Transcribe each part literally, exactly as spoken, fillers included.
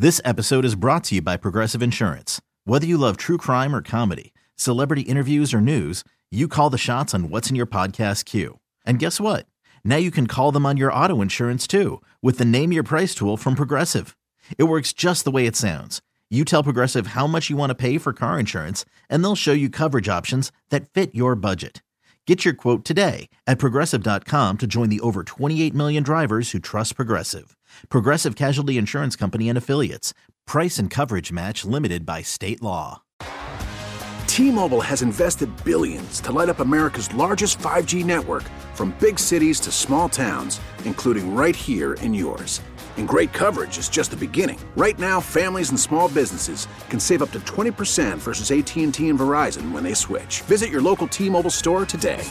This episode is brought to you by Progressive Insurance. Whether you love true crime or comedy, celebrity interviews or news, you call the shots on what's in your podcast queue. And guess what? Now you can call them on your auto insurance too with the Name Your Price tool from Progressive. It works just the way it sounds. You tell Progressive how much you want to pay for car insurance, and they'll show you coverage options that fit your budget. Get your quote today at Progressive dot com to join the over twenty-eight million drivers who trust Progressive. Progressive Casualty Insurance Company and Affiliates. Price and coverage match limited by state law. T-Mobile has invested billions to light up America's largest five G network, from big cities to small towns, including right here in yours. And great coverage is just the beginning. Right now, families and small businesses can save up to twenty percent versus A T and T and Verizon when they switch. Visit your local T-Mobile store today.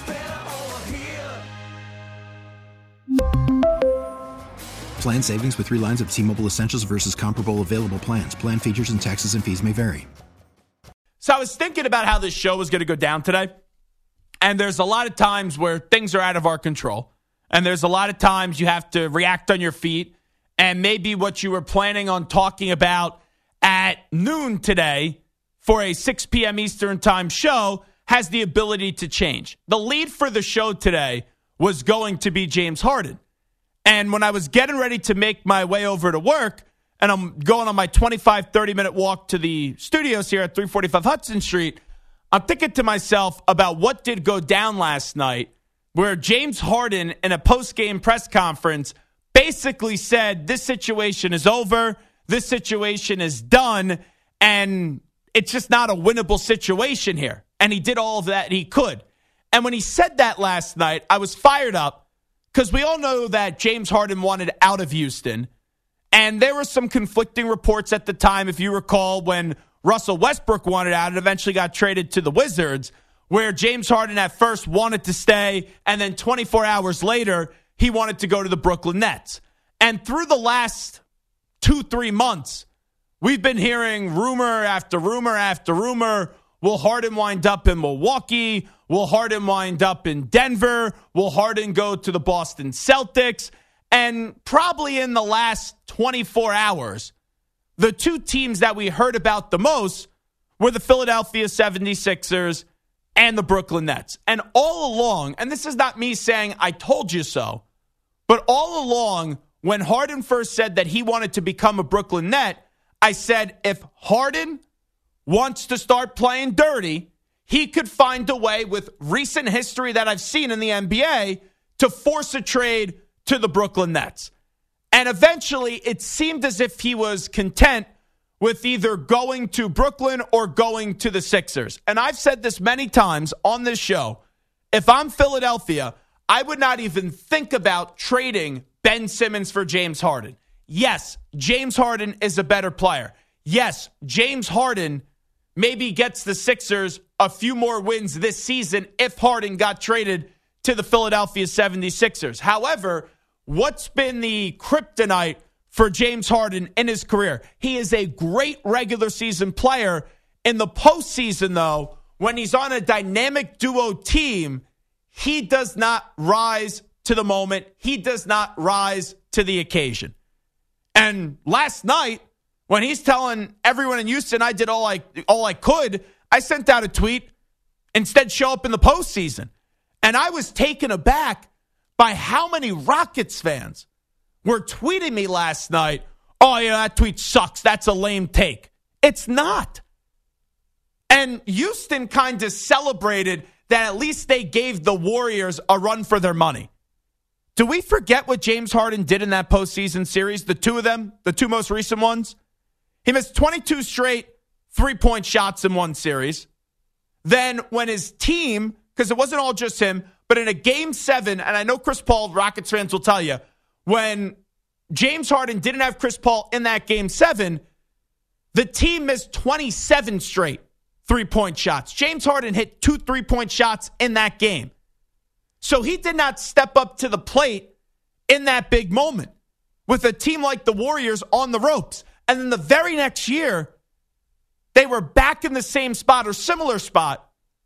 Plan savings with three lines of T-Mobile Essentials versus comparable available plans. Plan features and taxes and fees may vary. So I was thinking about how this show was going to go down today. And there's a lot of times where things are out of our control. And there's a lot of times you have to react on your feet. And maybe what you were planning on talking about at noon today for a six p.m. Eastern time show has the ability to change. The lead for the show today was going to be James Harden. And when I was getting ready to make my way over to work, and I'm going on my twenty-five, thirty-minute walk to the studios here at three forty-five Hudson Street, I'm thinking to myself about what did go down last night, where James Harden in a post-game press conference basically said this situation is over, this situation is done, and it's just not a winnable situation here. And he did all of that he could. And when he said that last night, I was fired up because we all know that James Harden wanted out of Houston. And there were some conflicting reports at the time, if you recall, when Russell Westbrook wanted out and eventually got traded to the Wizards, where James Harden at first wanted to stay, and then twenty-four hours later, he wanted to go to the Brooklyn Nets. And through the last two, three months, we've been hearing rumor after rumor after rumor. Will Harden wind up in Milwaukee? Will Harden wind up in Denver? Will Harden go to the Boston Celtics? And probably in the last twenty-four hours, the two teams that we heard about the most were the Philadelphia seventy-sixers and the Brooklyn Nets. And all along, and this is not me saying I told you so, but all along, when Harden first said that he wanted to become a Brooklyn Net, I said if Harden wants to start playing dirty, he could find a way with recent history that I've seen in the N B A to force a trade to the Brooklyn Nets. And eventually, it seemed as if he was content with either going to Brooklyn or going to the Sixers. And I've said this many times on this show. If I'm Philadelphia, I would not even think about trading Ben Simmons for James Harden. Yes, James Harden is a better player. Yes, James Harden maybe gets the Sixers a few more wins this season if Harden got traded to the Philadelphia seventy-sixers. However, what's been the kryptonite for James Harden in his career? He is a great regular season player. In the postseason, though, when he's on a dynamic duo team, he does not rise to the moment. He does not rise to the occasion. And last night, when he's telling everyone in Houston I did all I all I could, I sent out a tweet, instead show up in the postseason. And I was taken aback by how many Rockets fans were tweeting me last night, oh, yeah, that tweet sucks. That's a lame take. It's not. And Houston kind of celebrated that at least they gave the Warriors a run for their money. Do we forget what James Harden did in that postseason series? The two of them, the two most recent ones. He missed twenty-two straight three-point shots in one series. Then when his team, because it wasn't all just him, but in a game seven, and I know Chris Paul, Rockets fans will tell you, when James Harden didn't have Chris Paul in that game seven, the team missed twenty-seven straight three-point shots. James Harden hit two three-point shots in that game. So he did not step up to the plate in that big moment with a team like the Warriors on the ropes. And then the very next year, they were back in the same spot or similar spot.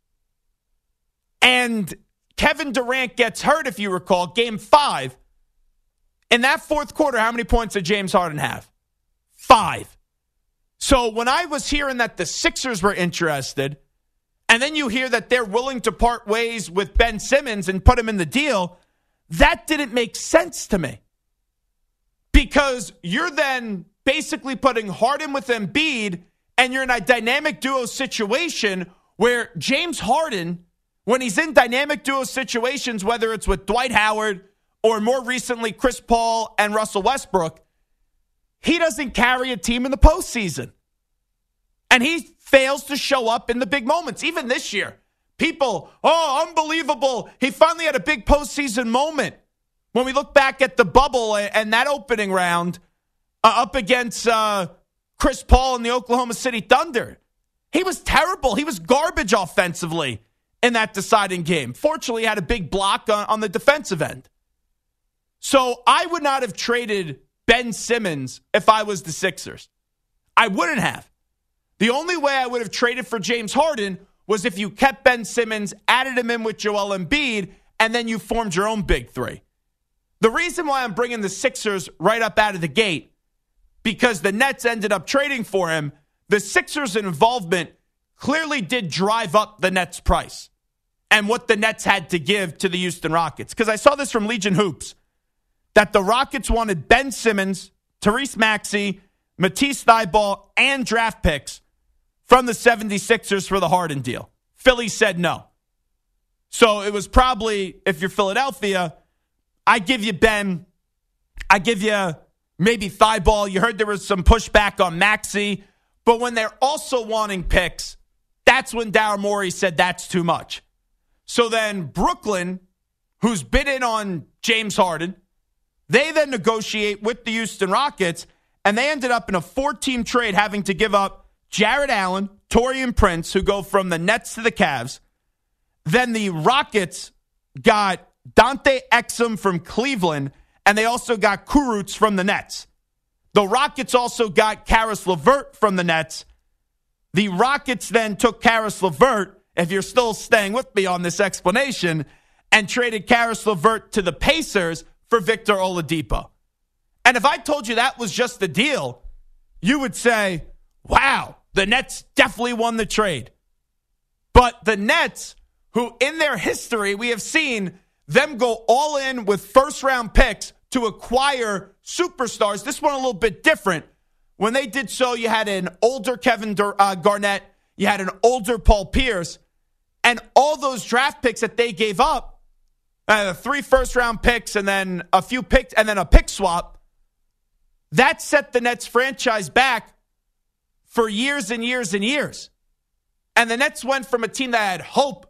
And Kevin Durant gets hurt, if you recall, game five. In that fourth quarter, how many points did James Harden have? Five. So when I was hearing that the Sixers were interested, and then you hear that they're willing to part ways with Ben Simmons and put him in the deal, that didn't make sense to me. Because you're then basically putting Harden with Embiid, and you're in a dynamic duo situation where James Harden, when he's in dynamic duo situations, whether it's with Dwight Howard or more recently Chris Paul and Russell Westbrook, he doesn't carry a team in the postseason. And he fails to show up in the big moments. Even this year, people, oh, unbelievable. He finally had a big postseason moment. When we look back at the bubble and that opening round uh, up against uh, Chris Paul and the Oklahoma City Thunder, he was terrible. He was garbage offensively in that deciding game. Fortunately, he had a big block on, on the defensive end. So I would not have traded Ben Simmons if I was the Sixers. I wouldn't have. The only way I would have traded for James Harden was if you kept Ben Simmons, added him in with Joel Embiid, and then you formed your own big three. The reason why I'm bringing the Sixers right up out of the gate, because the Nets ended up trading for him, the Sixers' involvement clearly did drive up the Nets' price and what the Nets had to give to the Houston Rockets. Because I saw this from Legion Hoops, that the Rockets wanted Ben Simmons, Tyrese Maxey, Matisse Thybulle, and draft picks from the seventy-sixers for the Harden deal. Philly said no. So it was probably, if you're Philadelphia, I give you Ben, I give you maybe Thybulle. You heard there was some pushback on Maxey. But when they're also wanting picks, that's when Daryl Morey said that's too much. So then Brooklyn, who's bid in on James Harden, they then negotiate with the Houston Rockets, and they ended up in a four-team trade having to give up Jarrett Allen, Taurean Prince, who go from the Nets to the Cavs. Then the Rockets got Dante Exum from Cleveland, and they also got Kurucs from the Nets. The Rockets also got Karis LeVert from the Nets. The Rockets then took Karis LeVert, if you're still staying with me on this explanation, and traded Karis LeVert to the Pacers for Victor Oladipo. And if I told you that was just the deal, you would say, wow, the Nets definitely won the trade. But the Nets, who in their history we have seen them go all in with first-round picks to acquire superstars. This one a little bit different. When they did so, you had an older Kevin Dur- uh, Garnett, you had an older Paul Pierce, and all those draft picks that they gave up, uh, three first-round picks and then a few picks and then a pick swap, that set the Nets franchise back for years and years and years. And the Nets went from a team that had hope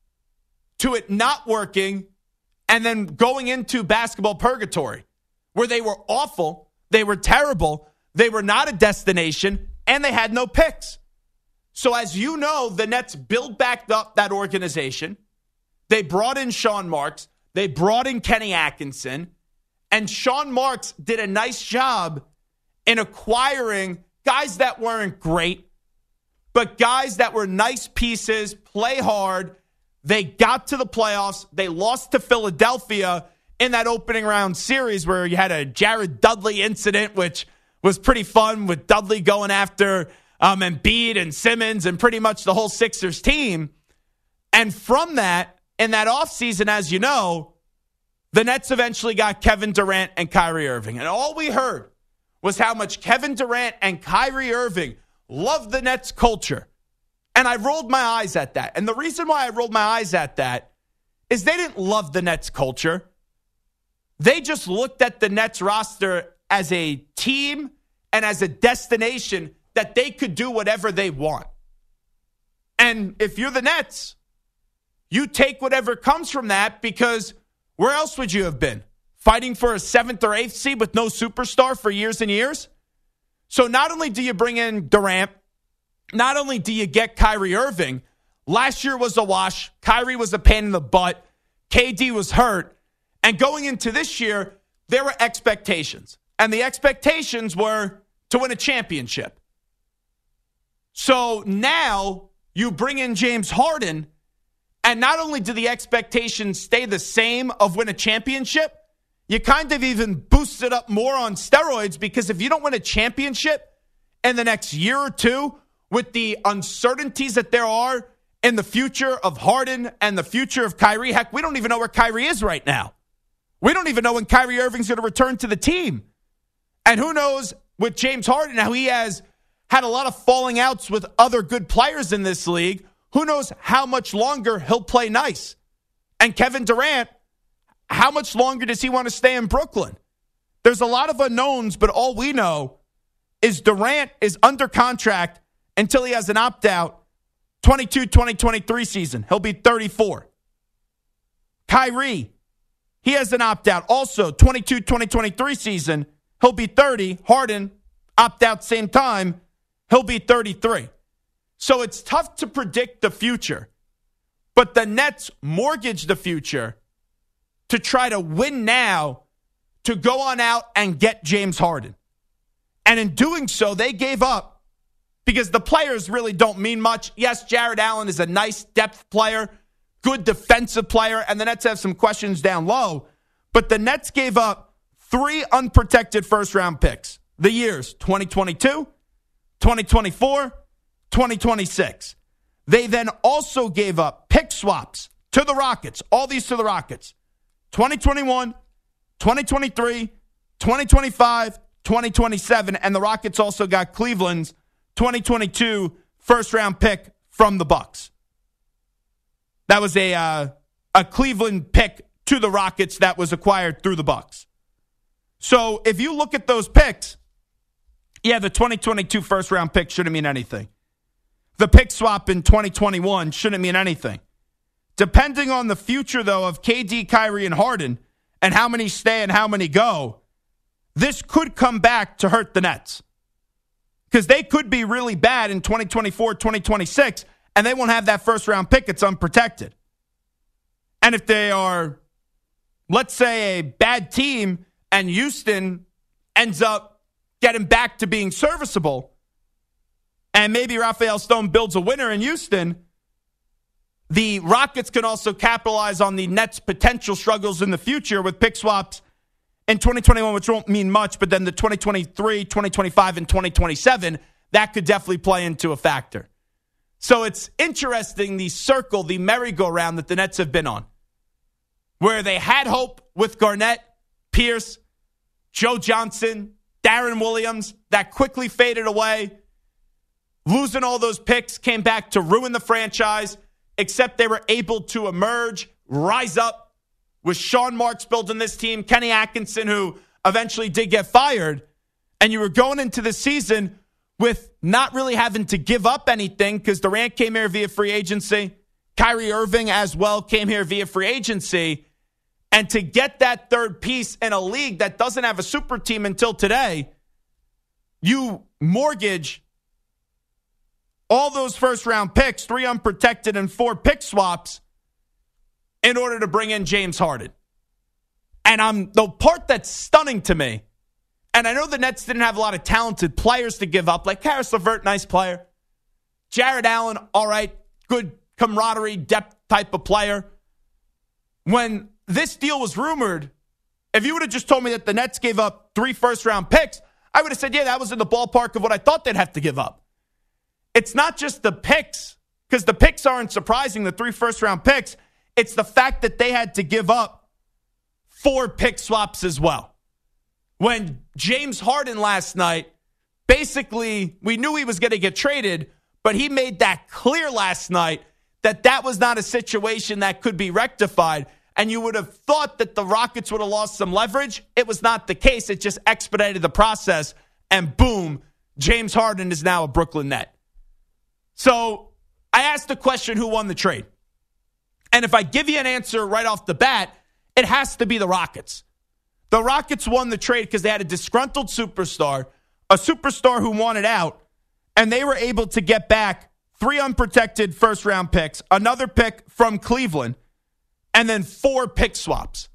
to it not working and then going into basketball purgatory, where they were awful, they were terrible, they were not a destination, and they had no picks. So as you know, the Nets built back up that organization. They brought in Sean Marks. They brought in Kenny Atkinson. And Sean Marks did a nice job in acquiring guys that weren't great, but guys that were nice pieces, play hard. They got to the playoffs. They lost to Philadelphia in that opening round series where you had a Jared Dudley incident, which was pretty fun, with Dudley going after um, Embiid and Simmons and pretty much the whole Sixers team. And from that, in that offseason, as you know, the Nets eventually got Kevin Durant and Kyrie Irving. And all we heard was how much Kevin Durant and Kyrie Irving loved the Nets culture. And I rolled my eyes at that. And the reason why I rolled my eyes at that is they didn't love the Nets culture. They just looked at the Nets roster as a team and as a destination that they could do whatever they want. And if you're the Nets, you take whatever comes from that, because where else would you have been? Fighting for a seventh or eighth seed with no superstar for years and years? So not only do you bring in Durant, not only do you get Kyrie Irving, last year was a wash. Kyrie was a pain in the butt. K D was hurt. And going into this year, there were expectations. And the expectations were to win a championship. So now you bring in James Harden, and not only do the expectations stay the same of win a championship, you kind of even boost it up more on steroids, because if you don't win a championship in the next year or two, with the uncertainties that there are in the future of Harden and the future of Kyrie, heck, we don't even know where Kyrie is right now. We don't even know when Kyrie Irving's going to return to the team. And who knows with James Harden, how he has had a lot of falling outs with other good players in this league. Who knows how much longer he'll play nice? And Kevin Durant, how much longer does he want to stay in Brooklyn? There's a lot of unknowns, but all we know is Durant is under contract until he has an opt-out twenty-two twenty twenty-three season. He'll be thirty-four. Kyrie, he has an opt-out also twenty-two twenty twenty-three season. He'll be thirty. Harden, opt-out same time. He'll be thirty-three. So it's tough to predict the future. But the Nets mortgage the future to try to win now, to go on out and get James Harden. And in doing so, they gave up, because the players really don't mean much. Yes, Jared Allen is a nice depth player, good defensive player, and the Nets have some questions down low. But the Nets gave up three unprotected first-round picks. The years twenty twenty-two, twenty twenty-four, twenty twenty-six. They then also gave up pick swaps to the Rockets, all these to the Rockets. twenty twenty-one, twenty twenty-three, twenty twenty-five, twenty twenty-seven, and the Rockets also got Cleveland's twenty twenty-two first-round pick from the Bucks. That was a uh, a Cleveland pick to the Rockets that was acquired through the Bucks. So if you look at those picks, yeah, the twenty twenty-two first-round pick shouldn't mean anything. The pick swap in twenty twenty-one shouldn't mean anything. Depending on the future, though, of K D, Kyrie, and Harden, and how many stay and how many go, this could come back to hurt the Nets. Because they could be really bad in twenty twenty-four, twenty twenty-six, and they won't have that first-round pick. It's unprotected. And if they are, let's say, a bad team, and Houston ends up getting back to being serviceable, and maybe Rafael Stone builds a winner in Houston, the Rockets can also capitalize on the Nets' potential struggles in the future with pick swaps in twenty twenty-one, which won't mean much, but then the twenty twenty-three, twenty twenty-five, and twenty twenty-seven, that could definitely play into a factor. So it's interesting, the circle, the merry-go-round that the Nets have been on, where they had hope with Garnett, Pierce, Joe Johnson, Darren Williams, that quickly faded away. Losing all those picks came back to ruin the franchise, except they were able to emerge, rise up with Sean Marks building this team, Kenny Atkinson, who eventually did get fired, and you were going into the season with not really having to give up anything, because Durant came here via free agency, Kyrie Irving as well came here via free agency, and to get that third piece in a league that doesn't have a super team until today, you mortgage all those first-round picks, three unprotected and four pick swaps, in order to bring in James Harden. And I'm the part that's stunning to me, and I know the Nets didn't have a lot of talented players to give up, like Karis LeVert, nice player. Jared Allen, all right, good camaraderie, depth type of player. When this deal was rumored, if you would have just told me that the Nets gave up three first-round picks, I would have said, yeah, that was in the ballpark of what I thought they'd have to give up. It's not just the picks, because the picks aren't surprising, the three first-round picks. It's the fact that they had to give up four pick swaps as well. When James Harden last night, basically, we knew he was going to get traded, but he made that clear last night that that was not a situation that could be rectified. And you would have thought that the Rockets would have lost some leverage. It was not the case. It just expedited the process. And boom, James Harden is now a Brooklyn Net. So I asked the question, who won the trade? And if I give you an answer right off the bat, it has to be the Rockets. The Rockets won the trade because they had a disgruntled superstar, a superstar who wanted out, and they were able to get back three unprotected first-round picks, another pick from Cleveland, and then four pick swaps.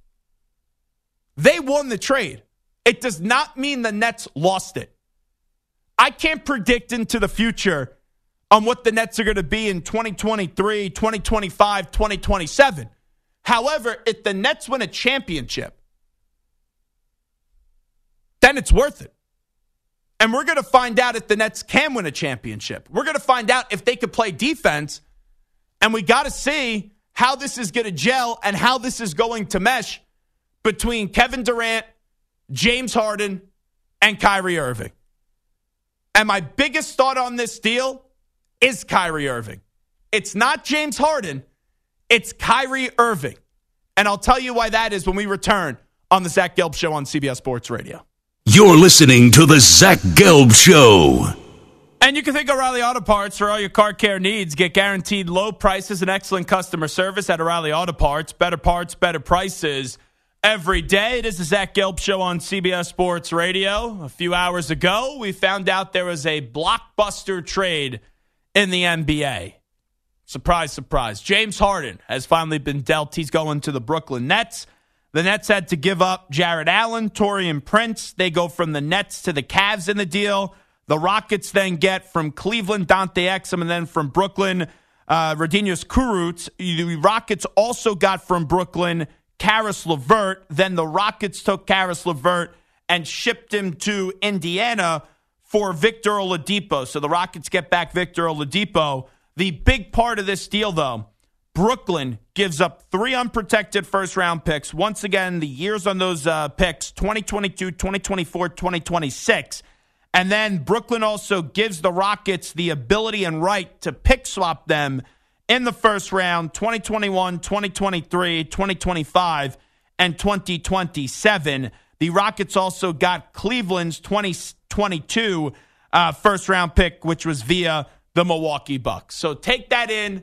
They won the trade. It does not mean the Nets lost it. I can't predict into the future on what the Nets are going to be in twenty twenty-three, twenty twenty-five, twenty twenty-seven. However, if the Nets win a championship, then it's worth it. And we're going to find out if the Nets can win a championship. We're going to find out if they could play defense. And we got to see how this is going to gel and how this is going to mesh between Kevin Durant, James Harden, and Kyrie Irving. And my biggest thought on this deal is Kyrie Irving. It's not James Harden. It's Kyrie Irving. And I'll tell you why that is when we return on the Zach Gelb Show on C B S Sports Radio. You're listening to the Zach Gelb Show. And you can think O'Reilly Auto Parts for all your car care needs. Get guaranteed low prices and excellent customer service at O'Reilly Auto Parts. Better parts, better prices every day. It is the Zach Gelb Show on C B S Sports Radio. A few hours ago, we found out there was a blockbuster trade in the N B A. Surprise, surprise. James Harden has finally been dealt. He's going to the Brooklyn Nets. The Nets had to give up Jarrett Allen, Taurean Prince. They go from the Nets to the Cavs in the deal. The Rockets then get from Cleveland, Dante Exum, and then from Brooklyn, uh, Radinius Kurucs. The Rockets also got from Brooklyn Karis LeVert. Then the Rockets took Karis LeVert and shipped him to Indiana for Victor Oladipo. So the Rockets get back Victor Oladipo. The big part of this deal, though, Brooklyn gives up three unprotected first-round picks. Once again, the years on those uh, picks, twenty twenty-two, twenty twenty-four, twenty twenty-six. And then Brooklyn also gives the Rockets the ability and right to pick swap them in the first round, twenty twenty-one, twenty twenty-three, twenty twenty-five, and twenty twenty-seven. The Rockets also got Cleveland's twenty twenty-two uh, first-round pick, which was via the Milwaukee Bucks. So take that in.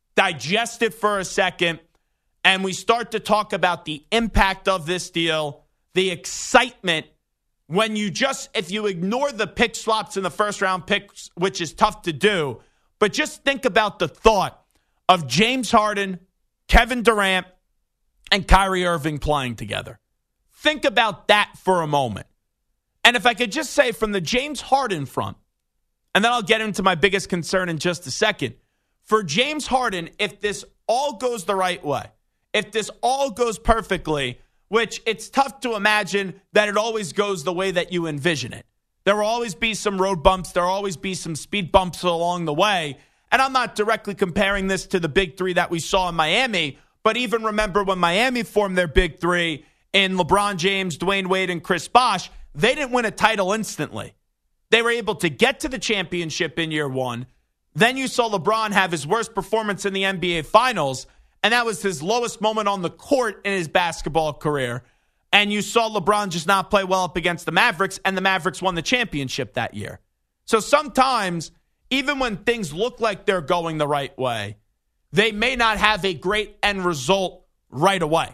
Digest it for a second, and we start to talk about the impact of this deal, the excitement when you just, if you ignore the pick swaps in the first round picks, which is tough to do, but just think about the thought of James Harden, Kevin Durant, and Kyrie Irving playing together. Think about that for a moment. And if I could just say from the James Harden front, and then I'll get into my biggest concern in just a second. For James Harden, if this all goes the right way, if this all goes perfectly, which it's tough to imagine that it always goes the way that you envision it. There will always be some road bumps. There will always be some speed bumps along the way. And I'm not directly comparing this to the big three that we saw in Miami, but even remember when Miami formed their big three in LeBron James, Dwayne Wade, and Chris Bosh, they didn't win a title instantly. They were able to get to the championship in year one. Then you saw LeBron have his worst performance in the N B A Finals, and that was his lowest moment on the court in his basketball career. And you saw LeBron just not play well up against the Mavericks, and the Mavericks won the championship that year. So sometimes, even when things look like they're going the right way, they may not have a great end result right away.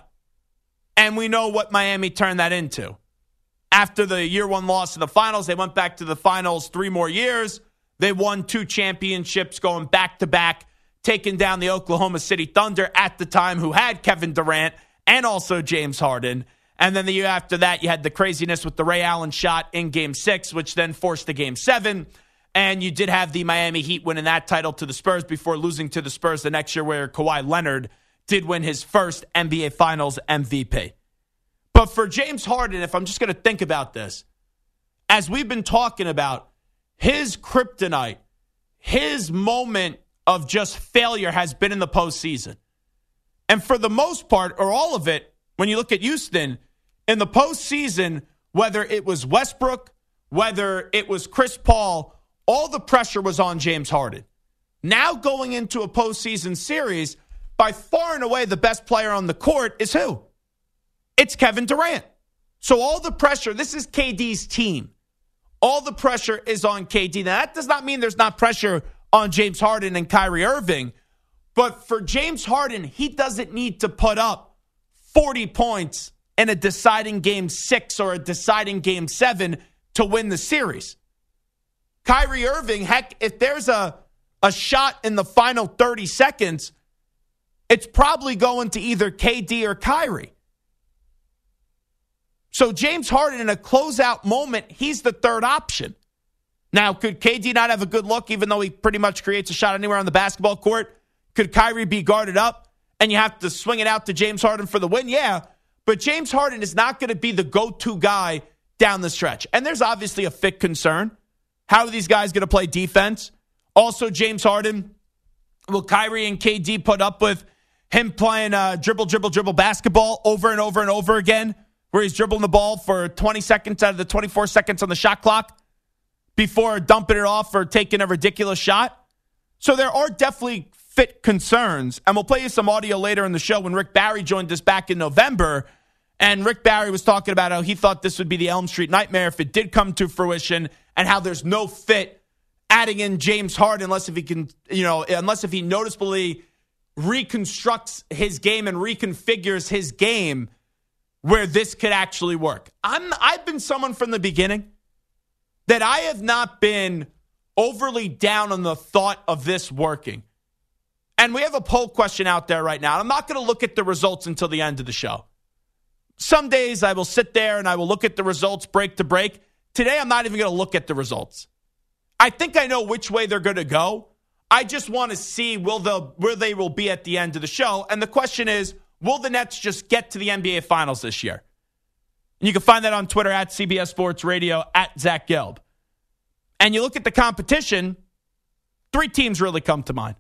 And we know what Miami turned that into. After the year one loss in the finals, they went back to the finals three more years. They won two championships going back-to-back, taking down the Oklahoma City Thunder at the time, who had Kevin Durant and also James Harden. And then the year after that, you had the craziness with the Ray Allen shot in Game six, which then forced the Game seven. And you did have the Miami Heat winning that title to the Spurs before losing to the Spurs the next year, where Kawhi Leonard did win his first N B A Finals M V P. But for James Harden, if I'm just going to think about this, as we've been talking about, his kryptonite, his moment of just failure has been in the postseason. And for the most part, or all of it, when you look at Houston, in the postseason, whether it was Westbrook, whether it was Chris Paul, all the pressure was on James Harden. Now going into a postseason series, by far and away the best player on the court is who? It's Kevin Durant. So all the pressure, this is K D's team. All the pressure is on K D. Now, that does not mean there's not pressure on James Harden and Kyrie Irving. But for James Harden, he doesn't need to put up forty points in a deciding game six or a deciding game seven to win the series. Kyrie Irving, heck, if there's a, a shot in the final thirty seconds, it's probably going to either K D or Kyrie. So James Harden, in a closeout moment, he's the third option. Now, could K D not have a good look, even though he pretty much creates a shot anywhere on the basketball court? Could Kyrie be guarded up and you have to swing it out to James Harden for the win? Yeah, but James Harden is not going to be the go-to guy down the stretch. And there's obviously a fit concern. How are these guys going to play defense? Also, James Harden, will Kyrie and K D put up with him playing uh, dribble, dribble, dribble basketball over and over and over again, where he's dribbling the ball for twenty seconds out of the twenty-four seconds on the shot clock before dumping it off or taking a ridiculous shot? So there are definitely fit concerns. And we'll play you some audio later in the show when Rick Barry joined us back in November. And Rick Barry was talking about how he thought this would be the Elm Street nightmare if it did come to fruition, and how there's no fit adding in James Harden unless if he can, you know, unless if he noticeably reconstructs his game and reconfigures his game where this could actually work. I'm, I've been someone from the beginning that I have not been overly down on the thought of this working. And we have a poll question out there right now. I'm not going to look at the results until the end of the show. Some days I will sit there and I will look at the results break to break. Today I'm not even going to look at the results. I think I know which way they're going to go. I just want to see will the, where they will be at the end of the show. And the question is, will the Nets just get to the N B A Finals this year? And you can find that on Twitter at C B S Sports Radio, at Zach Gelb. And you look at the competition, three teams really come to mind.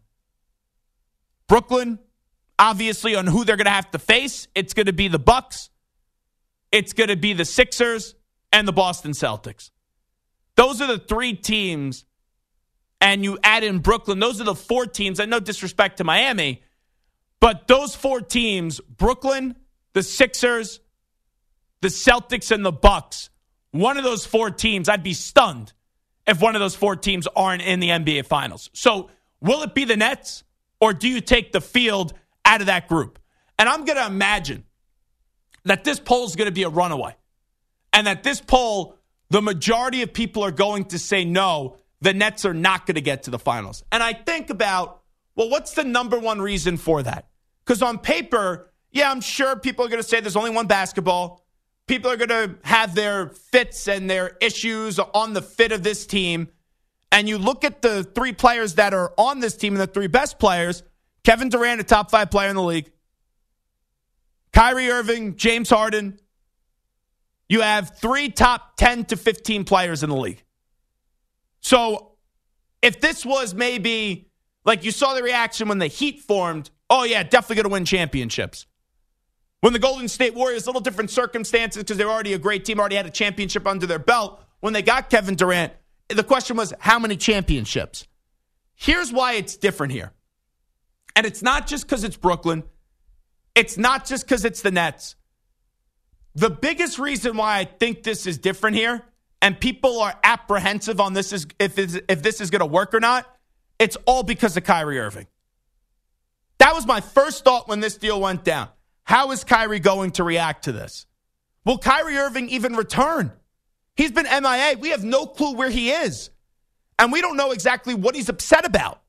Brooklyn, obviously, on who they're going to have to face, it's going to be the Bucks, it's going to be the Sixers, and the Boston Celtics. Those are the three teams. And you add in Brooklyn, those are the four teams, and no disrespect to Miami, but those four teams, Brooklyn, the Sixers, the Celtics, and the Bucks, one of those four teams, I'd be stunned if one of those four teams aren't in the N B A Finals. So will it be the Nets, or do you take the field out of that group? And I'm going to imagine that this poll is going to be a runaway, and that this poll, the majority of people are going to say no, the Nets are not going to get to the finals. And I think about, well, what's the number one reason for that? Because on paper, yeah, I'm sure people are going to say there's only one basketball. People are going to have their fits and their issues on the fit of this team. And you look at the three players that are on this team and the three best players, Kevin Durant, a top five player in the league, Kyrie Irving, James Harden. You have three top ten to fifteen players in the league. So if this was maybe, like you saw the reaction when the Heat formed, oh yeah, definitely going to win championships. When the Golden State Warriors, little different circumstances because they were already a great team, already had a championship under their belt. When they got Kevin Durant, the question was, how many championships? Here's why it's different here. And it's not just because it's Brooklyn. It's not just because it's the Nets. The biggest reason why I think this is different here, and people are apprehensive on this is if it's, if this is going to work or not, it's all because of Kyrie Irving. That was my first thought when this deal went down. How is Kyrie going to react to this? Will Kyrie Irving even return? He's been M I A. We have no clue where he is. And we don't know exactly what he's upset about.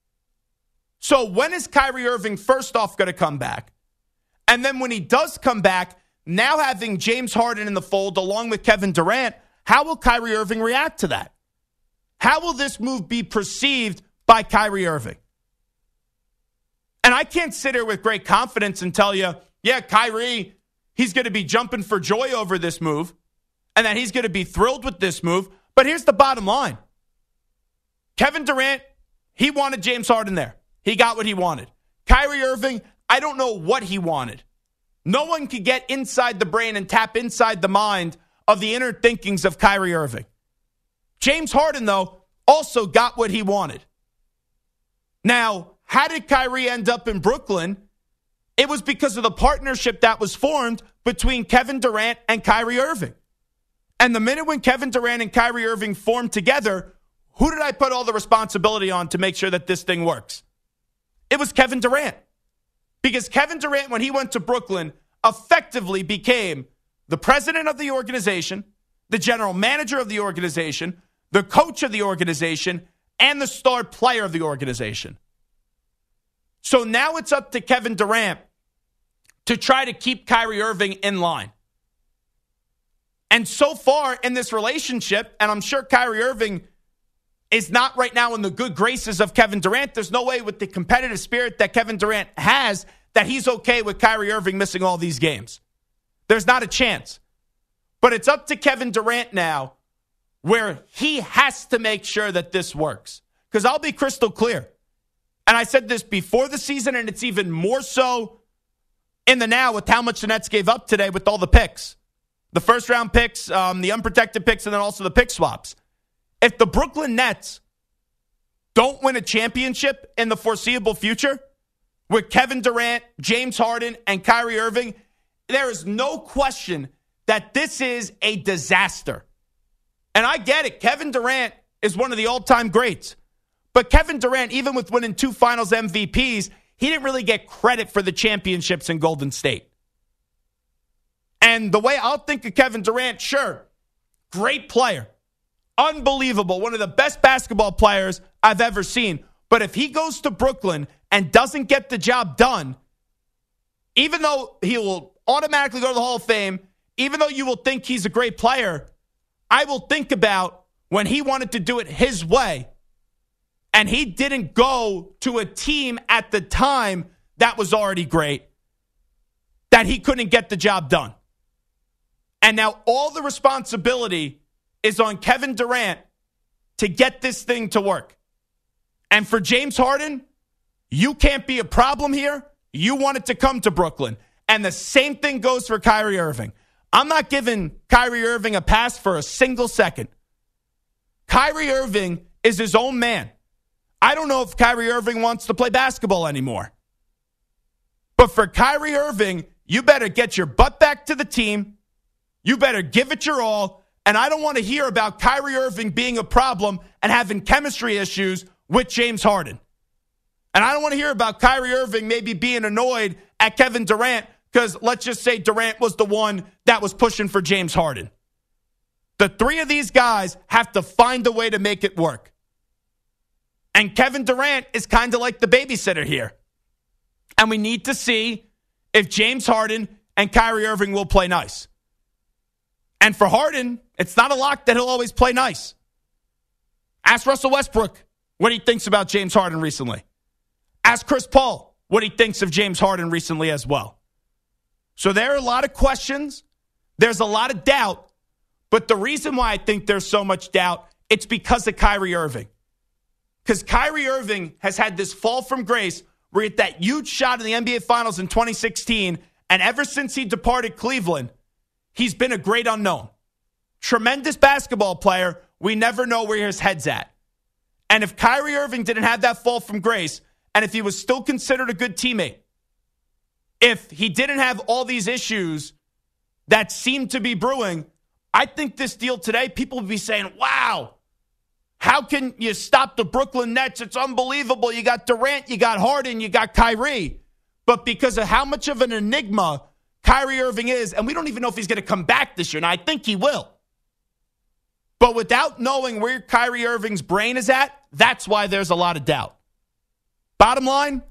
So when is Kyrie Irving first off going to come back? And then when he does come back, now having James Harden in the fold along with Kevin Durant, how will Kyrie Irving react to that? How will this move be perceived by Kyrie Irving? And I can't sit here with great confidence and tell you, yeah, Kyrie, he's going to be jumping for joy over this move and that he's going to be thrilled with this move. But here's the bottom line. Kevin Durant, he wanted James Harden there. He got what he wanted. Kyrie Irving, I don't know what he wanted. No one could get inside the brain and tap inside the mind of the inner thinkings of Kyrie Irving. James Harden, though, also got what he wanted. Now, how did Kyrie end up in Brooklyn? It was because of the partnership that was formed between Kevin Durant and Kyrie Irving. And the minute when Kevin Durant and Kyrie Irving formed together, who did I put all the responsibility on to make sure that this thing works? It was Kevin Durant. Because Kevin Durant, when he went to Brooklyn, effectively became the president of the organization, the general manager of the organization, the coach of the organization, and the star player of the organization. So now it's up to Kevin Durant to try to keep Kyrie Irving in line. And so far in this relationship, and I'm sure Kyrie Irving is not right now in the good graces of Kevin Durant. There's no way with the competitive spirit that Kevin Durant has that he's okay with Kyrie Irving missing all these games. There's not a chance. But it's up to Kevin Durant now where he has to make sure that this works. Because I'll be crystal clear. And I said this before the season, and it's even more so in the now with how much the Nets gave up today with all the picks. The first-round picks, um, the unprotected picks, and then also the pick swaps. If the Brooklyn Nets don't win a championship in the foreseeable future with Kevin Durant, James Harden, and Kyrie Irving, there is no question that this is a disaster. And I get it. Kevin Durant is one of the all-time greats. But Kevin Durant, even with winning two finals M V Ps, he didn't really get credit for the championships in Golden State. And the way I'll think of Kevin Durant, sure, great player. Unbelievable. One of the best basketball players I've ever seen. But if he goes to Brooklyn and doesn't get the job done, even though he will automatically go to the Hall of Fame, even though you will think he's a great player, I will think about when he wanted to do it his way and he didn't go to a team at the time that was already great, that he couldn't get the job done. And now all the responsibility is on Kevin Durant to get this thing to work. And for James Harden, you can't be a problem here. You want it to come to Brooklyn. And the same thing goes for Kyrie Irving. I'm not giving Kyrie Irving a pass for a single second. Kyrie Irving is his own man. I don't know if Kyrie Irving wants to play basketball anymore. But for Kyrie Irving, you better get your butt back to the team. You better give it your all. And I don't want to hear about Kyrie Irving being a problem and having chemistry issues with James Harden. And I don't want to hear about Kyrie Irving maybe being annoyed at Kevin Durant because let's just say Durant was the one that was pushing for James Harden. The three of these guys have to find a way to make it work. And Kevin Durant is kind of like the babysitter here. And we need to see if James Harden and Kyrie Irving will play nice. And for Harden, it's not a lock that he'll always play nice. Ask Russell Westbrook what he thinks about James Harden recently. Ask Chris Paul what he thinks of James Harden recently as well. So there are a lot of questions. There's a lot of doubt. But the reason why I think there's so much doubt, it's because of Kyrie Irving. Because Kyrie Irving has had this fall from grace where he hit that huge shot in the N B A Finals in twenty sixteen. And ever since he departed Cleveland, he's been a great unknown. Tremendous basketball player. We never know where his head's at. And if Kyrie Irving didn't have that fall from grace, and if he was still considered a good teammate, if he didn't have all these issues that seem to be brewing, I think this deal today, people would be saying, wow, how can you stop the Brooklyn Nets? It's unbelievable. You got Durant, you got Harden, you got Kyrie. But because of how much of an enigma Kyrie Irving is, and we don't even know if he's going to come back this year, and I think he will. But without knowing where Kyrie Irving's brain is at, that's why there's a lot of doubt. Bottom line,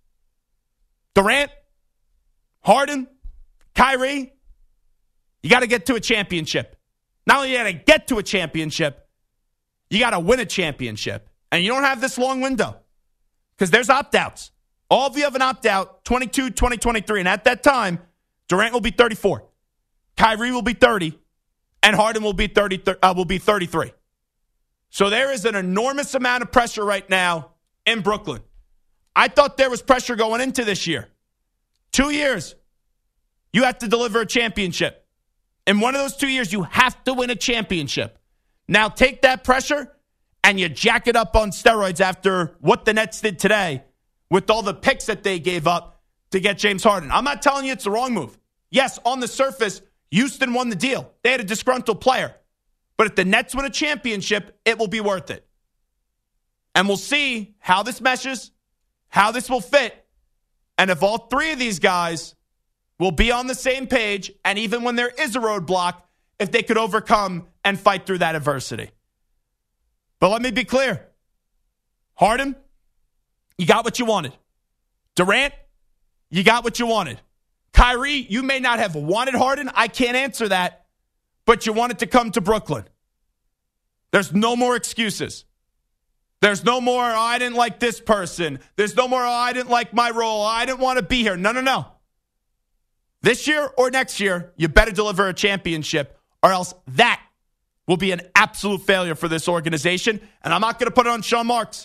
Durant, Harden, Kyrie, you got to get to a championship. Not only you got to get to a championship, you got to win a championship. And you don't have this long window because there's opt-outs. All of you have an opt-out, twenty-two, twenty, twenty-three. And at that time, Durant will be thirty-four. Kyrie will be thirty. And Harden will be thirty, uh, will be thirty-three. So there is an enormous amount of pressure right now in Brooklyn. I thought there was pressure going into this year. Two years, you have to deliver a championship. In one of those two years, you have to win a championship. Now take that pressure and you jack it up on steroids after what the Nets did today with all the picks that they gave up to get James Harden. I'm not telling you it's the wrong move. Yes, on the surface, Houston won the deal. They had a disgruntled player. But if the Nets win a championship, it will be worth it. And we'll see how this meshes, how this will fit, and if all three of these guys will be on the same page, and even when there is a roadblock, if they could overcome and fight through that adversity. But let me be clear. Harden, you got what you wanted. Durant, you got what you wanted. Kyrie, you may not have wanted Harden. I can't answer that. But you wanted to come to Brooklyn. There's no more excuses. There's no more, oh, I didn't like this person. There's no more, oh, I didn't like my role. Oh, I didn't want to be here. No, no, no. This year or next year, you better deliver a championship. or else that will be an absolute failure for this organization. And I'm not going to put it on Sean Marks.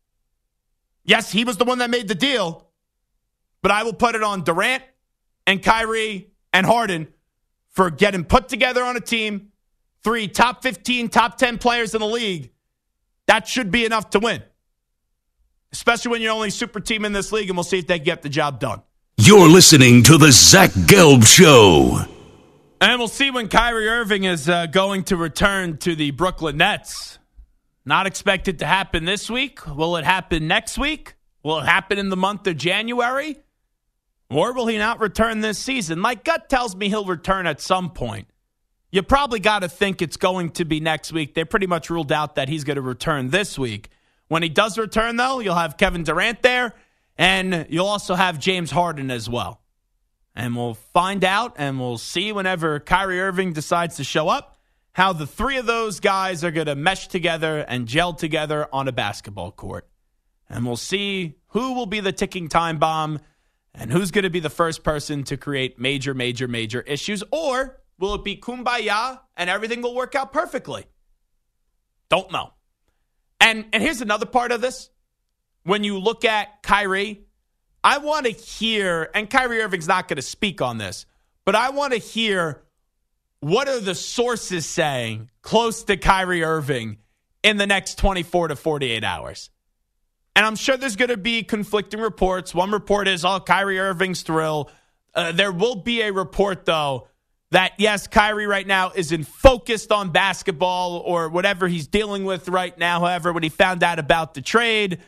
Yes, he was the one that made the deal, but I will put it on Durant and Kyrie and Harden for getting put together on a team, three top fifteen, top ten players in the league. That should be enough to win, especially when you're only super team in this league, and we'll see if they get the job done. You're listening to the Zach Gelb Show. And we'll see when Kyrie Irving is uh, going to return to the Brooklyn Nets. Not expected to happen this week. Will it happen next week? Will it happen in the month of January? Or will he not return this season? My gut tells me he'll return at some point. You probably got to think it's going to be next week. They pretty much ruled out that he's going to return this week. When he does return, though, you'll have Kevin Durant there, and you'll also have James Harden as well. And we'll find out, and we'll see whenever Kyrie Irving decides to show up, how the three of those guys are going to mesh together and gel together on a basketball court. And we'll see who will be the ticking time bomb and who's going to be the first person to create major, major, major issues. Or will it be kumbaya and everything will work out perfectly? Don't know. And, and here's another part of this. When you look at Kyrie, I want to hear, and Kyrie Irving's not going to speak on this, but I want to hear what are the sources saying close to Kyrie Irving in the next twenty-four to forty-eight hours. And I'm sure there's going to be conflicting reports. One report is, oh, Kyrie Irving's thrilled. Uh, there will be a report, though, that, yes, Kyrie right now isn't focused on basketball or whatever he's dealing with right now. However, when he found out about the trade,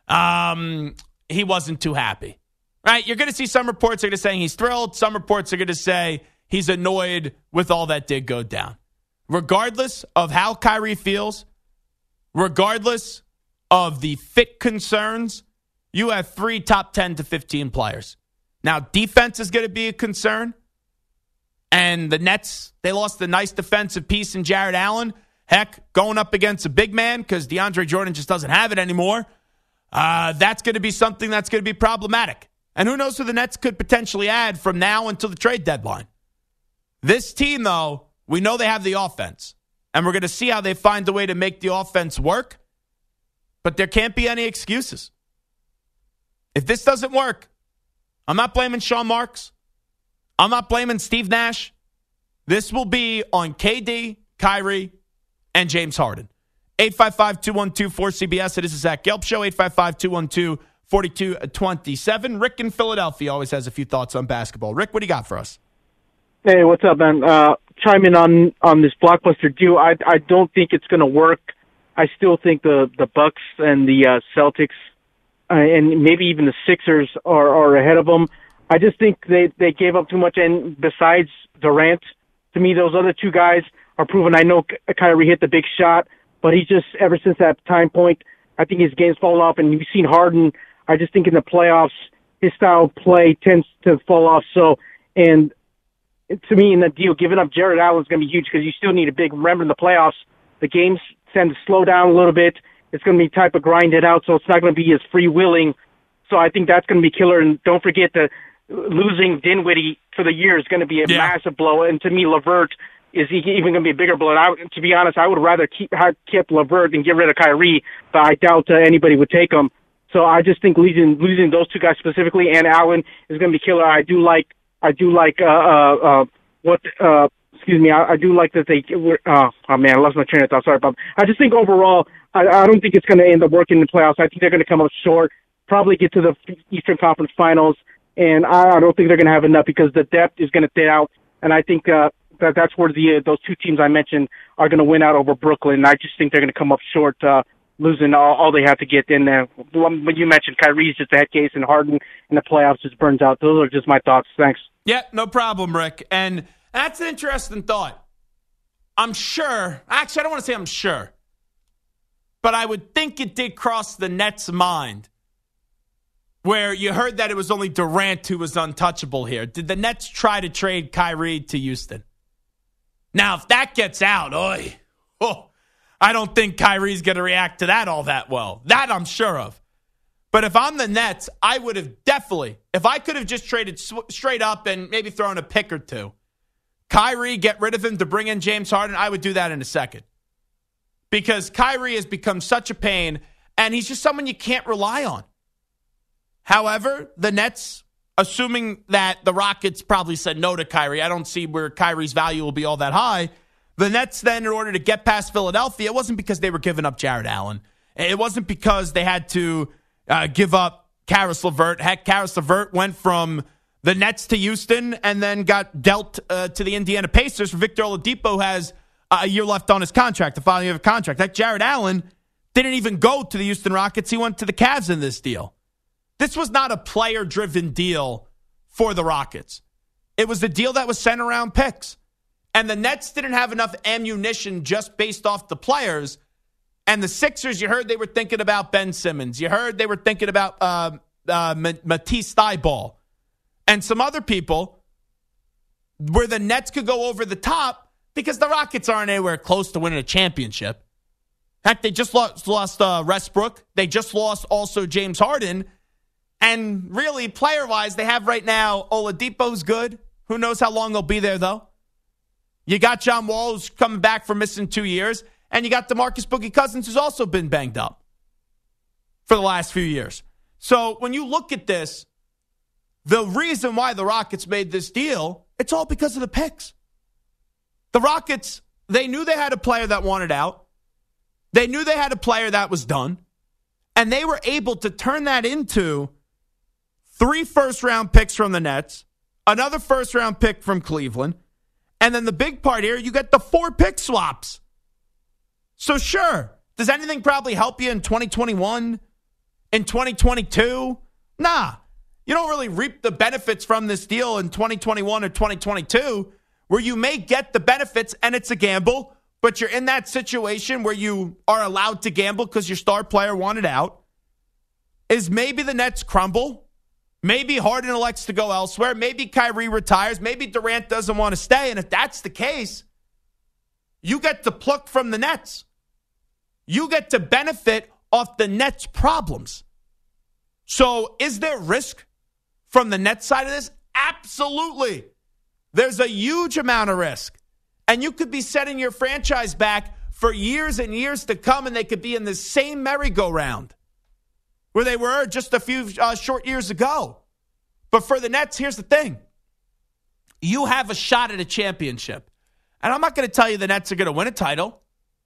um, he wasn't too happy. Right? You're going to see some reports are going to say he's thrilled. Some reports are going to say he's annoyed with all that did go down. Regardless of how Kyrie feels, regardless of the fit concerns, you have three top ten to fifteen players. Now, defense is going to be a concern. And the Nets, they lost a nice defensive piece in Jared Allen. Heck, going up against a big man because DeAndre Jordan just doesn't have it anymore. Uh, that's going to be something that's going to be problematic. And who knows who the Nets could potentially add from now until the trade deadline. This team, though, we know they have the offense. And we're going to see how they find a way to make the offense work. But there can't be any excuses. If this doesn't work, I'm not blaming Sean Marks. I'm not blaming Steve Nash. This will be on K D, Kyrie, and James Harden. eight five five, two one two, four C B S. It is the Zach Gelb Show. eight five five, two one two, four two two seven. Rick in Philadelphia always has a few thoughts on basketball. Rick, what do you got for us? Hey, what's up, man? Uh, chime in on, on this blockbuster deal. I, I don't think it's going to work. I still think the, the Bucks and the uh, Celtics uh, and maybe even the Sixers are, are ahead of them. I just think they, they gave up too much. And besides Durant, to me, those other two guys are proven. I know Kyrie hit the big shot, but he just, ever since that time point, I think his game's fallen off. And you've seen Harden, I just think in the playoffs, his style of play tends to fall off. So, and to me, in that deal, giving up Jared Allen is going to be huge because you still need a big, remember in the playoffs, the games tend to slow down a little bit. It's going to be type of grinded out, so it's not going to be as free-willing. So I think that's going to be killer. And don't forget that losing Dinwiddie for the year is going to be a yeah. massive blow. And to me, LeVert is even going to be a bigger blow. And I, to be honest, I would rather keep have kept LeVert than get rid of Kyrie, but I doubt uh, anybody would take him. So I just think losing losing those two guys specifically and Allen is going to be killer. I do like I do like uh, uh, uh, what. Uh, Excuse me, I, I do like that they were, uh, oh man, I lost my train of thought. Sorry about that. I just think overall, I, I don't think it's going to end up working in the playoffs. I think they're going to come up short, probably get to the Eastern Conference Finals, and I, I don't think they're going to have enough because the depth is going to thin out, and I think uh, that that's where the uh, those two teams I mentioned are going to win out over Brooklyn. I just think they're going to come up short, uh, losing all, all they have to get in there. When you mentioned Kyrie's just a head case, and Harden in the playoffs just burns out. Those are just my thoughts. Thanks. Yeah, no problem, Rick. And that's an interesting thought. I'm sure, actually, I don't want to say I'm sure, but I would think it did cross the Nets' mind where you heard that it was only Durant who was untouchable here. Did the Nets try to trade Kyrie to Houston? Now, if that gets out, oy, oh, I don't think Kyrie's going to react to that all that well. That I'm sure of. But if I'm the Nets, I would have definitely, if I could have just traded sw- straight up and maybe thrown a pick or two, Kyrie, get rid of him to bring in James Harden, I would do that in a second. Because Kyrie has become such a pain, and he's just someone you can't rely on. However, the Nets, assuming that the Rockets probably said no to Kyrie, I don't see where Kyrie's value will be all that high. The Nets then, in order to get past Philadelphia, it wasn't because they were giving up Jared Allen. It wasn't because they had to uh, give up Karis LeVert. Heck, Karis LeVert went from the Nets to Houston and then got dealt uh, to the Indiana Pacers for Victor Oladipo, who has uh, a year left on his contract, the final year of a contract. That Jared Allen didn't even go to the Houston Rockets. He went to the Cavs in this deal. This was not a player-driven deal for the Rockets. It was a deal that was centered around picks. And the Nets didn't have enough ammunition just based off the players. And the Sixers, you heard they were thinking about Ben Simmons. You heard they were thinking about uh, uh, Matisse Thybulle and some other people where the Nets could go over the top because the Rockets aren't anywhere close to winning a championship. Heck, they just lost, lost uh, Westbrook. They just lost also James Harden. And really, player-wise, they have right now Oladipo's good. Who knows how long they'll be there, though? You got John Wall, who's coming back from missing two years. And you got DeMarcus Boogie Cousins, who's also been banged up for the last few years. So when you look at this, the reason why the Rockets made this deal, it's all because of the picks. The Rockets, they knew they had a player that wanted out. They knew they had a player that was done. And they were able to turn that into three first-round picks from the Nets, another first-round pick from Cleveland, and then the big part here, you get the four pick swaps. So sure, does anything probably help you in twenty twenty-one, in twenty twenty-two? Nah, you don't really reap the benefits from this deal in twenty twenty-one or twenty twenty-two, where you may get the benefits and it's a gamble, but you're in that situation where you are allowed to gamble because your star player wanted out. Is maybe the Nets crumble? Maybe Harden elects to go elsewhere. Maybe Kyrie retires. Maybe Durant doesn't want to stay. And if that's the case, you get to pluck from the Nets. You get to benefit off the Nets' problems. So is there risk from the Nets side of this? Absolutely. There's a huge amount of risk. And you could be setting your franchise back for years and years to come, and they could be in the same merry-go-round where they were just a few uh, short years ago. But for the Nets, here's the thing. You have a shot at a championship. And I'm not going to tell you the Nets are going to win a title.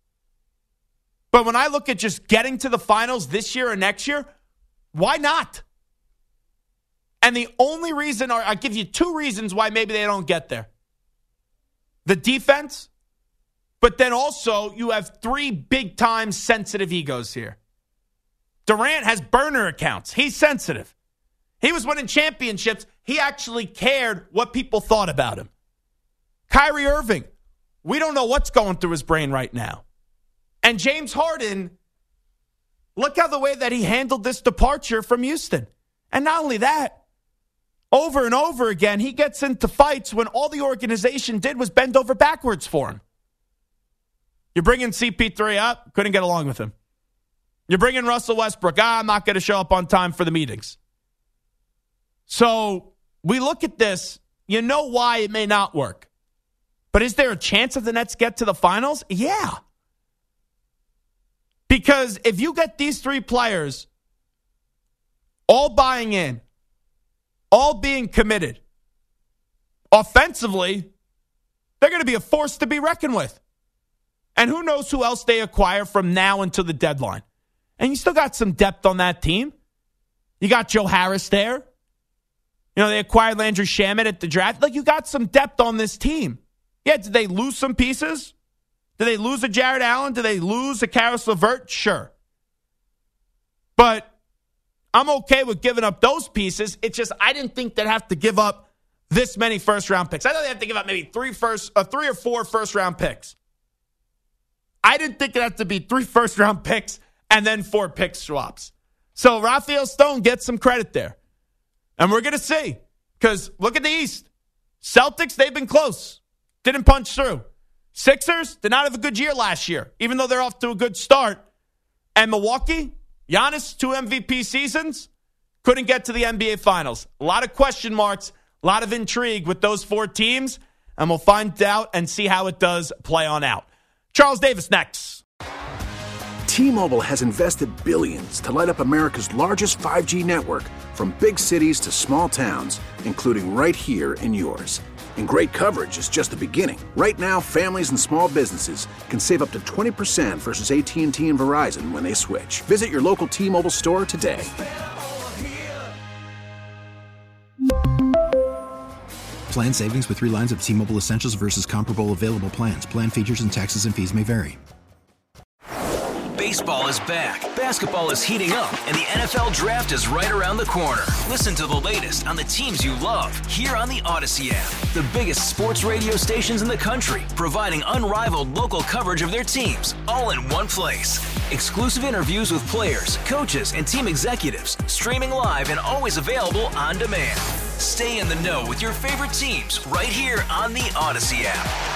But when I look at just getting to the finals this year or next year, why not? And the only reason, or I'll give you two reasons why maybe they don't get there. The defense, but then also you have three big-time sensitive egos here. Durant has burner accounts. He's sensitive. He was winning championships. He actually cared what people thought about him. Kyrie Irving, we don't know what's going through his brain right now. And James Harden, look how the way that he handled this departure from Houston. And not only that, over and over again, he gets into fights when all the organization did was bend over backwards for him. You're bringing C P three up, couldn't get along with him. You're bringing Russell Westbrook. Ah, I'm not going to show up on time for the meetings. So we look at this. You know why it may not work. But is there a chance that the Nets get to the finals? Yeah. Because if you get these three players all buying in, all being committed, offensively, they're going to be a force to be reckoned with. And who knows who else they acquire from now until the deadline. And you still got some depth on that team. You got Joe Harris there. You know, they acquired Landry Shamet at the draft. Like, you got some depth on this team. Yeah, did they lose some pieces? Did they lose a Jared Allen? Did they lose a Karis LeVert? Sure. But I'm okay with giving up those pieces. It's just I didn't think they'd have to give up this many first-round picks. I thought they'd have to give up maybe three first, uh, three or four first-round picks. I didn't think it'd have to be three first-round picks and then four pick swaps. So Rafael Stone gets some credit there. And we're going to see. Because look at the East. Celtics, they've been close. Didn't punch through. Sixers did not have a good year last year, even though they're off to a good start. And Milwaukee, Giannis, two M V P seasons, couldn't get to the N B A Finals. A lot of question marks, a lot of intrigue with those four teams. and we'll find out and see how it does play on out. Charles Davis next. T-Mobile has invested billions to light up America's largest five G network, from big cities to small towns, including right here in yours. And great coverage is just the beginning. Right now, families and small businesses can save up to twenty percent versus A T and T and Verizon when they switch. Visit your local T-Mobile store today. Plan savings with three lines of T-Mobile Essentials versus comparable available plans. Plan features and taxes and fees may vary. Baseball is back, basketball is heating up, and the N F L Draft is right around the corner. Listen to the latest on the teams you love here on the Odyssey app. The biggest sports radio stations in the country, providing unrivaled local coverage of their teams, all in one place. Exclusive interviews with players, coaches, and team executives, streaming live and always available on demand. Stay in the know with your favorite teams right here on the Odyssey app.